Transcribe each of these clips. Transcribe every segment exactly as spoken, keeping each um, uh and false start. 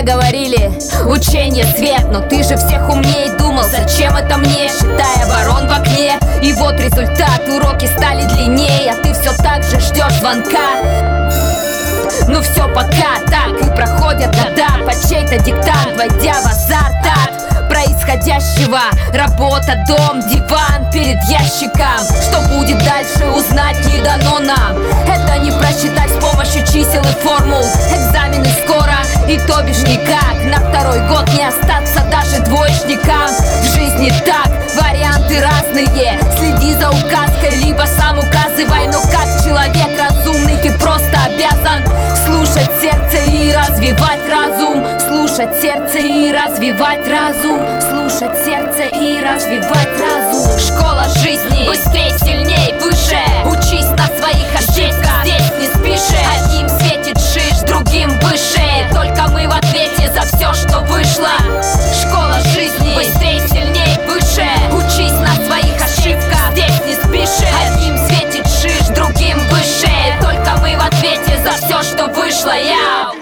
говорили, учение свет, но ты же всех умней. Думал, зачем это мне, считая ворон в окне. И вот результат, уроки стали длиннее, а ты все так же ждешь звонка. Ну все пока так, и проходят года под чей-то диктант, войдя в азарт от происходящего. Работа, дом, диван перед ящиком. Что будет дальше, узнать не дано нам. Это не просчитать с помощью чисел и формул. Экзамены скоро, и то бишь никак. На второй год не остаться даже двоечникам. В жизни так, варианты разные. Следи за указкой, либо сам указывай. Но как человек разумный, ты просто обязан слушать сердце и развивать разум. Слушать сердце и развивать разум. Слушать сердце и развивать разум. Школа жизни. Быстрей, сильней, выше. Учись на своих ошибках. Здесь не спеши. Одним светит шиш, другим выше. Только мы в ответе за все, что вышло. Школа жизни. Быстрей, сильней, выше. Учись на своих ошибках. Здесь не спеши. Одним светит шиш, другим выше. Только мы в ответе за все, что вышло. Яу!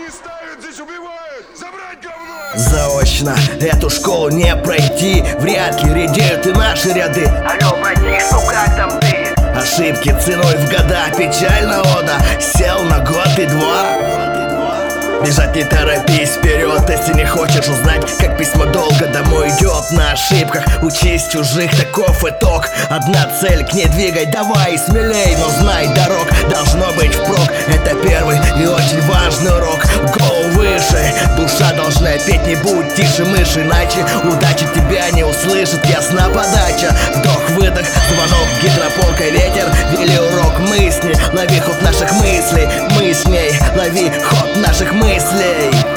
Заочно эту школу не пройти. Вряд ли редеют и наши ряды. Алло, братик, ну как там ты? Ошибки ценой в года, печально ода. Сел на год и два. Бежать не торопись вперед, если не хочешь узнать, как письмо долго домой идет. На ошибках учись чужих, таков итог. Одна цель, к ней двигай, давай смелей. Но знай, дорог должно быть впрок. Это первый и очень важный урок. Go выше, душа должна петь, не будь тише мыши. Иначе удача тебя не услышит, ясна подача. Вдох-выдох, звонок, гидропонка, ветер. Вели урок мысли, лови ход наших мыслей. Мы с ней, лови ход наших мыслей.